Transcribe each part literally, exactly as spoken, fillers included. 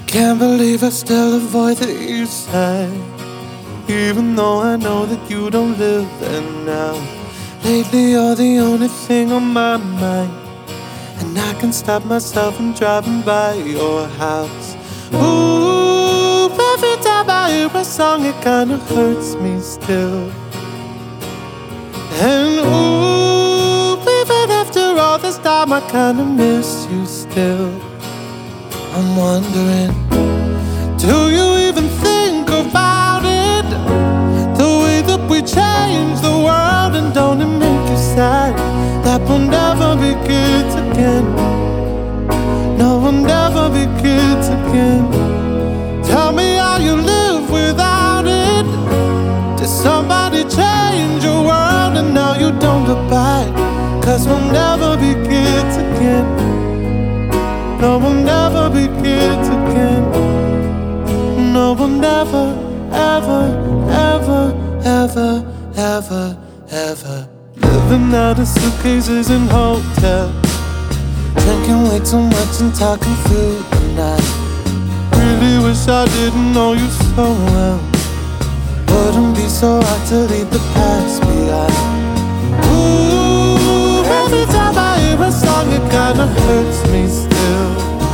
Can't believe I still avoid the east side, even though I know that you don't live there now. Lately you're the only thing on my mind, and I can't stop myself from driving by your house. Ooh, every time I hear a song it kinda hurts me still. And ooh, even after all this time I kinda miss you still. I'm wondering, do you even think about it? The way that we change the world, and don't it make you sad that we'll never be kids again? No, we'll never be kids again. Tell me how you live without it. Did somebody change your world and now you don't look back? Cause we'll never be kids again. No, we'll never be kids again. No, we'll never, ever, ever, ever, ever, ever. Living out of suitcases in hotels, drinking way too much and talking through the night. Really wish I didn't know you so well. Wouldn't be so hard to leave the past behind. Ooh, every time I hear a song it kinda hurts me still.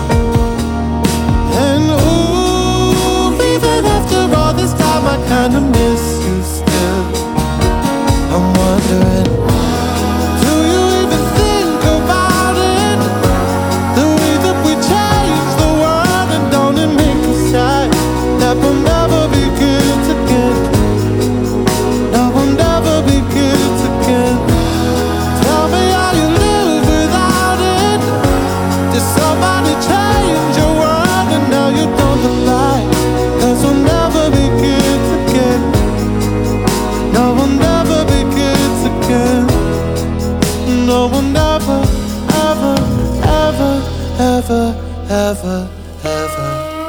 And ooh, even after all this time I kinda miss you still. I'm wondering, do you even think about it? The way that we change the world, and don't it make you sad that we'll never be kids again? No, we'll never be kids again. Tell me how you live without it. Did somebody change your world and now you don't look like? Cause we'll never be kids again. No, we'll never be kids again. No, we'll never, ever, ever, ever, ever, ever.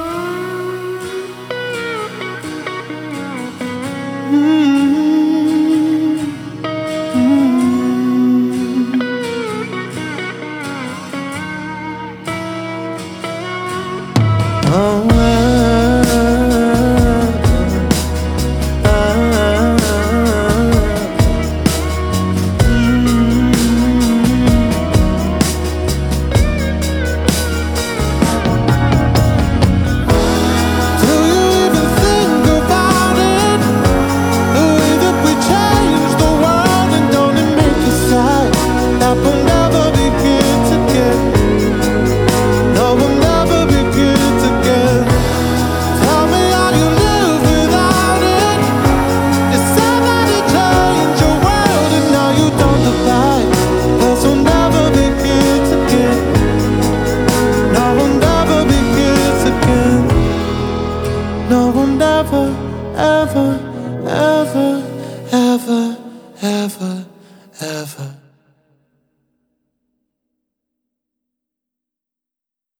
Mm-hmm. Mm-hmm. Oh, ah, ah, do you even think about it? The way that we change the world, and don't it make you sad that we'll never be kids again? No, we'll never be kids again. Tell me how you live without it. Did somebody change your world and now you don't look back? Cause we'll never be kids again. No, we'll never be kids again. No, we'll never, ever, ever, ever, ever, ever.